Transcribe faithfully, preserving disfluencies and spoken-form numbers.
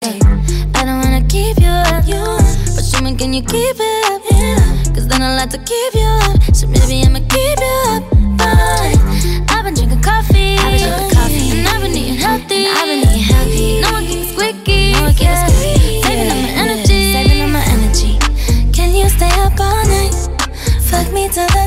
I don't wanna keep you up, but show me, can you keep it up? Yeah. Cause then I'll have to keep you up, so maybe I'ma keep you up. But I've been drinking coffee, I've been drinking coffee, and I've been eating healthy, I've been eating healthy. No one keeps squeaky, no one keeps yeah. squeaky. Saving up my energy, saving up my energy. Can you stay up all night? Fuck me till the